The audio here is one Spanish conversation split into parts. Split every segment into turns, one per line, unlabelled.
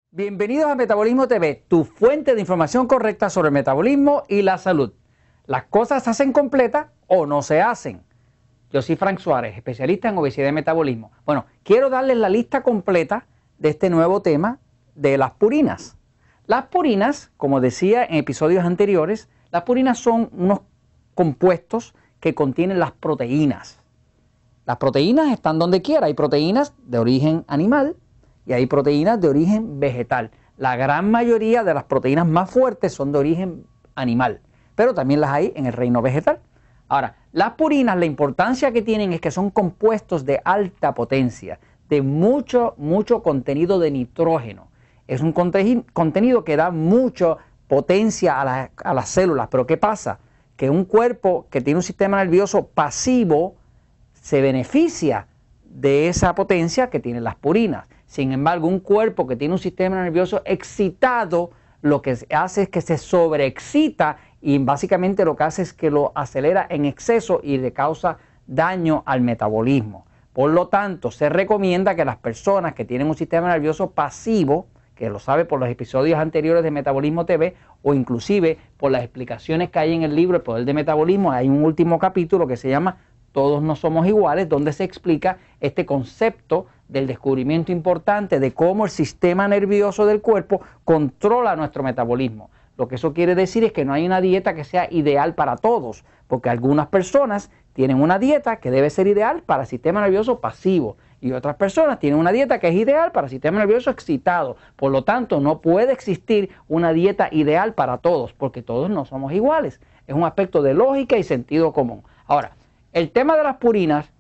Bienvenidos a Metabolismo TV, tu fuente de información correcta sobre el metabolismo y la salud. ¿Las cosas se hacen completas o no se hacen? Yo soy Frank Suárez, especialista en obesidad y metabolismo. Bueno, quiero darles la lista completa de este nuevo tema de las purinas. Las purinas, como decía en episodios anteriores, las purinas son unos compuestos que contienen las proteínas. Las proteínas están donde quiera. Hay proteínas de origen animal y hay proteínas de origen vegetal. La gran mayoría de las proteínas más fuertes son de origen animal, pero también las hay en el reino vegetal. Ahora, las purinas, la importancia que tienen es que son compuestos de alta potencia, de mucho contenido de nitrógeno. Es un contenido que da mucha potencia a las células. Pero ¿qué pasa? Que un cuerpo que tiene un sistema nervioso pasivo se beneficia de esa potencia que tienen las purinas. Sin embargo, un cuerpo que tiene un sistema nervioso excitado, lo que hace es que se sobreexcita y básicamente lo que hace es que lo acelera en exceso y le causa daño al metabolismo. Por lo tanto, se recomienda que las personas que tienen un sistema nervioso pasivo, que lo sabe por los episodios anteriores de Metabolismo TV o inclusive por las explicaciones que hay en el libro El Poder del Metabolismo, hay un último capítulo que se llama Todos no somos iguales, donde se explica este concepto del descubrimiento importante de cómo el sistema nervioso del cuerpo controla nuestro metabolismo. Lo que eso quiere decir es que no hay una dieta que sea ideal para todos, porque algunas personas tienen una dieta que debe ser ideal para el sistema nervioso pasivo y otras personas tienen una dieta que es ideal para el sistema nervioso excitado. Por lo tanto, no puede existir una dieta ideal para todos, porque todos no somos iguales. Es un aspecto de lógica y sentido común. Ahora, el tema de las purinas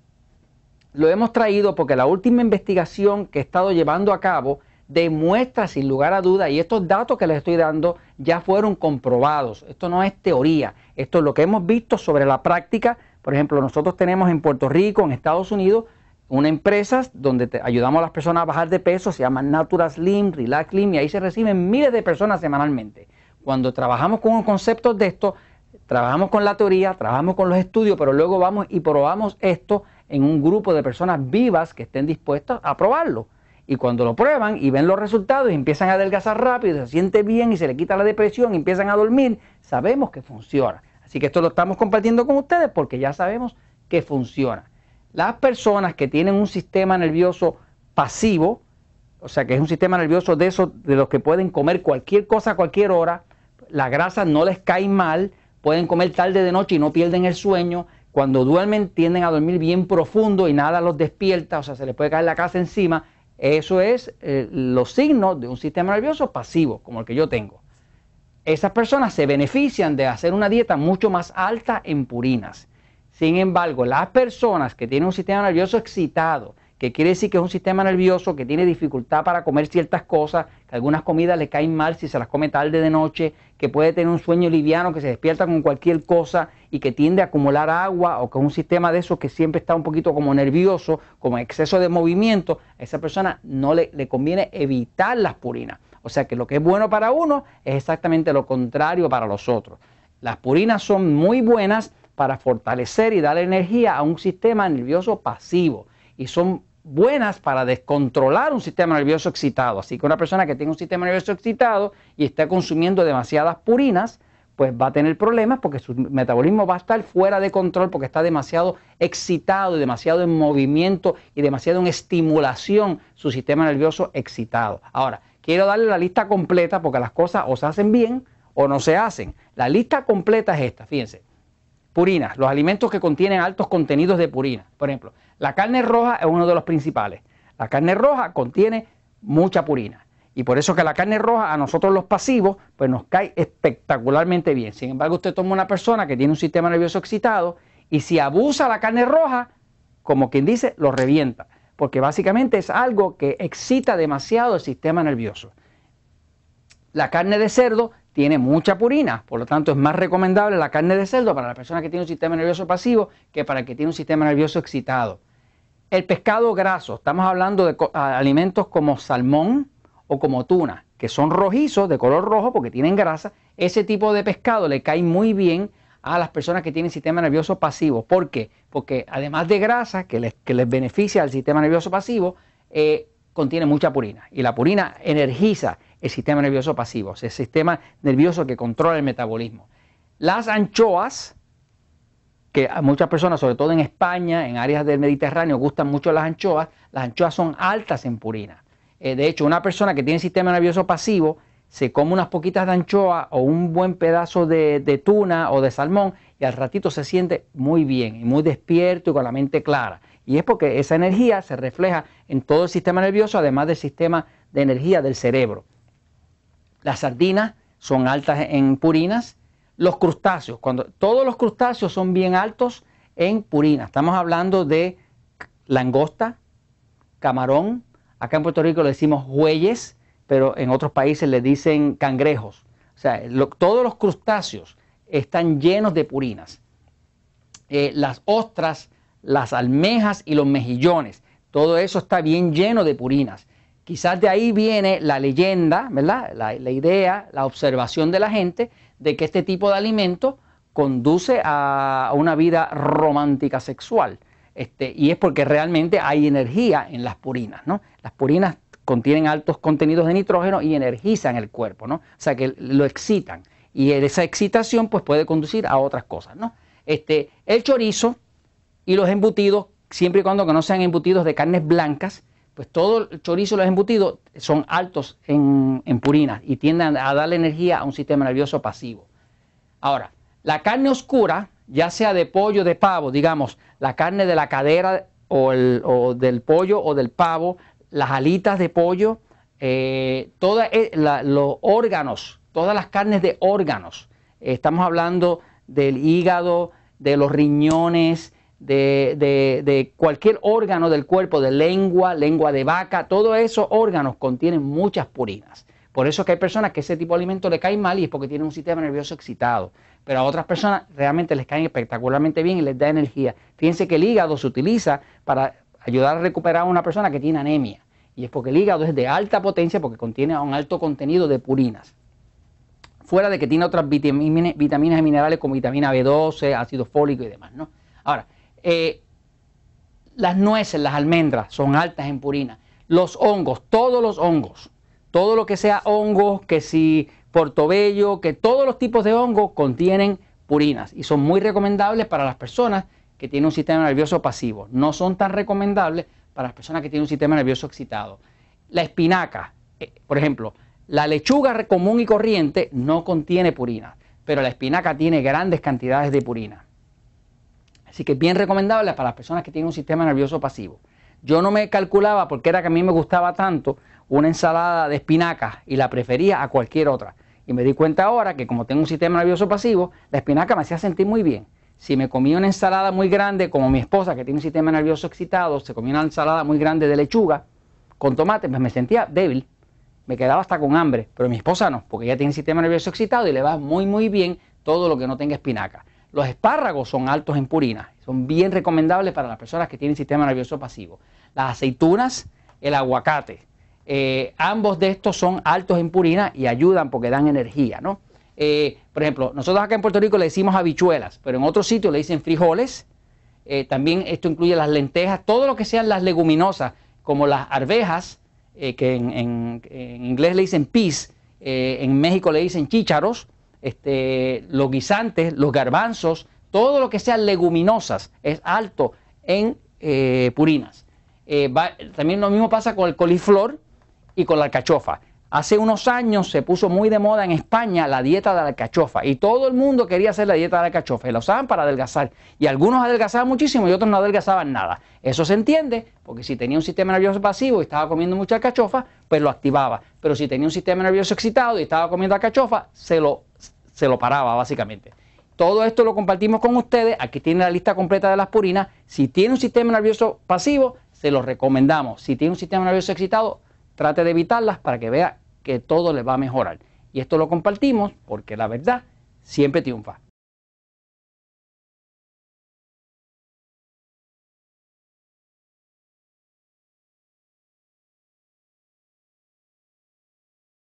lo hemos traído porque la última investigación que he estado llevando a cabo demuestra sin lugar a duda, y estos datos que les estoy dando ya fueron comprobados. Esto no es teoría, esto es lo que hemos visto sobre la práctica. Por ejemplo, nosotros tenemos en Puerto Rico, en Estados Unidos, una empresa donde ayudamos a las personas a bajar de peso, se llama Natural Slim, Relax Slim, y ahí se reciben miles de personas semanalmente. Cuando trabajamos con conceptos de esto, trabajamos con la teoría, trabajamos con los estudios, pero luego vamos y probamos esto en un grupo de personas vivas que estén dispuestas a probarlo. Y cuando lo prueban y ven los resultados y empiezan a adelgazar rápido, se siente bien y se le quita la depresión y empiezan a dormir, sabemos que funciona. Así que esto lo estamos compartiendo con ustedes porque ya sabemos que funciona. Las personas que tienen un sistema nervioso pasivo, o sea que es un sistema nervioso de esos de los que pueden comer cualquier cosa a cualquier hora, la grasa no les cae mal, pueden comer tarde de noche y no pierden el sueño. Cuando duermen tienden a dormir bien profundo y nada los despierta, o sea, se les puede caer la casa encima. Eso es los signos de un sistema nervioso pasivo, como el que yo tengo. Esas personas se benefician de hacer una dieta mucho más alta en purinas. Sin embargo, las personas que tienen un sistema nervioso excitado, que quiere decir que es un sistema nervioso que tiene dificultad para comer ciertas cosas, que algunas comidas le caen mal si se las come tarde de noche, que puede tener un sueño liviano, que se despierta con cualquier cosa y que tiende a acumular agua, o que es un sistema de esos que siempre está un poquito como nervioso, como exceso de movimiento, a esa persona no le conviene evitar las purinas. O sea que lo que es bueno para uno es exactamente lo contrario para los otros. Las purinas son muy buenas para fortalecer y dar energía a un sistema nervioso pasivo y son buenas para descontrolar un sistema nervioso excitado. Así que una persona que tenga un sistema nervioso excitado y está consumiendo demasiadas purinas, pues va a tener problemas porque su metabolismo va a estar fuera de control porque está demasiado excitado y demasiado en movimiento y demasiado en estimulación su sistema nervioso excitado. Ahora, quiero darle la lista completa porque las cosas o se hacen bien o no se hacen. La lista completa es esta, fíjense. Purinas, los alimentos que contienen altos contenidos de purina. Por ejemplo, la carne roja es uno de los principales. La carne roja contiene mucha purina. Y por eso que la carne roja a nosotros los pasivos pues nos cae espectacularmente bien. Sin embargo, usted toma una persona que tiene un sistema nervioso excitado y si abusa la carne roja, como quien dice, lo revienta. Porque básicamente es algo que excita demasiado el sistema nervioso. La carne de cerdo tiene mucha purina, por lo tanto es más recomendable la carne de cerdo para la persona que tiene un sistema nervioso pasivo que para el que tiene un sistema nervioso excitado. El pescado graso, estamos hablando de alimentos como salmón o como tuna, que son rojizos, de color rojo porque tienen grasa. Ese tipo de pescado le cae muy bien a las personas que tienen sistema nervioso pasivo. ¿Por qué? Porque además de grasa, que les beneficia al sistema nervioso pasivo, contiene mucha purina y la purina energiza el sistema nervioso pasivo, el sistema nervioso que controla el metabolismo. Las anchoas, que a muchas personas, sobre todo en España, en áreas del Mediterráneo, gustan mucho las anchoas son altas en purina. De hecho, una persona que tiene sistema nervioso pasivo se come unas poquitas de anchoa o un buen pedazo de tuna o de salmón y al ratito se siente muy bien y muy despierto y con la mente clara. Y es porque esa energía se refleja en todo el sistema nervioso, además del sistema de energía del cerebro. Las sardinas son altas en purinas. Los crustáceos, todos los crustáceos son bien altos en purina. Estamos hablando de langosta, camarón. Acá en Puerto Rico le decimos jueyes, pero en otros países le dicen cangrejos. O sea, todos los crustáceos están llenos de purinas. Las ostras, las almejas y los mejillones, todo eso está bien lleno de purinas. Quizás de ahí viene la leyenda, ¿verdad? La idea, la observación de la gente de que este tipo de alimento conduce a una vida romántica sexual. Y es porque realmente hay energía en las purinas, ¿no? Las purinas contienen altos contenidos de nitrógeno y energizan el cuerpo, ¿no? O sea que lo excitan. Y esa excitación pues puede conducir a otras cosas, ¿no? El chorizo y los embutidos, siempre y cuando no sean embutidos de carnes blancas, pues todo el chorizo y los embutidos son altos en purinas y tienden a darle energía a un sistema nervioso pasivo. Ahora, la carne oscura, ya sea de pollo o de pavo, digamos, la carne de la cadera o del pollo o del pavo, las alitas de pollo, todos los órganos, todas las carnes de órganos, estamos hablando del hígado, de los riñones, de cualquier órgano del cuerpo, de lengua de vaca, todos esos órganos contienen muchas purinas. Por eso es que hay personas que ese tipo de alimento le cae mal y es porque tienen un sistema nervioso excitado. Pero a otras personas realmente les caen espectacularmente bien y les da energía. Fíjense que el hígado se utiliza para ayudar a recuperar a una persona que tiene anemia. Y es porque el hígado es de alta potencia porque contiene un alto contenido de purinas. Fuera de que tiene otras vitaminas y minerales como vitamina B12, ácido fólico y demás, ¿no? Ahora, las nueces, las almendras son altas en purina. Los hongos, todos los hongos, todo lo que sea hongos, que si portobello, que todos los tipos de hongos contienen purinas y son muy recomendables para las personas que tienen un sistema nervioso pasivo. No son tan recomendables para las personas que tienen un sistema nervioso excitado. La espinaca, por ejemplo, la lechuga común y corriente no contiene purina, pero la espinaca tiene grandes cantidades de purina. Así que es bien recomendable para las personas que tienen un sistema nervioso pasivo. Yo no me calculaba porque era que a mí me gustaba tanto una ensalada de espinacas y la prefería a cualquier otra. Y me di cuenta ahora que como tengo un sistema nervioso pasivo, la espinaca me hacía sentir muy bien. Si me comía una ensalada muy grande, como mi esposa que tiene un sistema nervioso excitado, se comía una ensalada muy grande de lechuga con tomate, pues me sentía débil. Me quedaba hasta con hambre, pero mi esposa no, porque ella tiene un sistema nervioso excitado y le va muy bien todo lo que no tenga espinaca. Los espárragos son altos en purina, son bien recomendables para las personas que tienen sistema nervioso pasivo. Las aceitunas, el aguacate, ambos de estos son altos en purina y ayudan porque dan energía, ¿no? Por ejemplo, nosotros acá en Puerto Rico le decimos habichuelas, pero en otros sitios le dicen frijoles. También esto incluye las lentejas, todo lo que sean las leguminosas, como las arvejas, que en inglés le dicen peas, en México le dicen chícharos, los guisantes, los garbanzos, todo lo que sea leguminosas es alto en purinas. También lo mismo pasa con el coliflor y con la alcachofa. Hace unos años se puso muy de moda en España la dieta de la alcachofa y todo el mundo quería hacer la dieta de la alcachofa y la usaban para adelgazar. Y algunos adelgazaban muchísimo y otros no adelgazaban nada. Eso se entiende porque si tenía un sistema nervioso pasivo y estaba comiendo mucha alcachofa, pues lo activaba. Pero si tenía un sistema nervioso excitado y estaba comiendo alcachofa, se lo paraba básicamente. Todo esto lo compartimos con ustedes. Aquí tienen la lista completa de las purinas. Si tiene un sistema nervioso pasivo, se los recomendamos. Si tiene un sistema nervioso excitado, trate de evitarlas para que vea que todo le va a mejorar. Y esto lo compartimos porque la verdad siempre triunfa.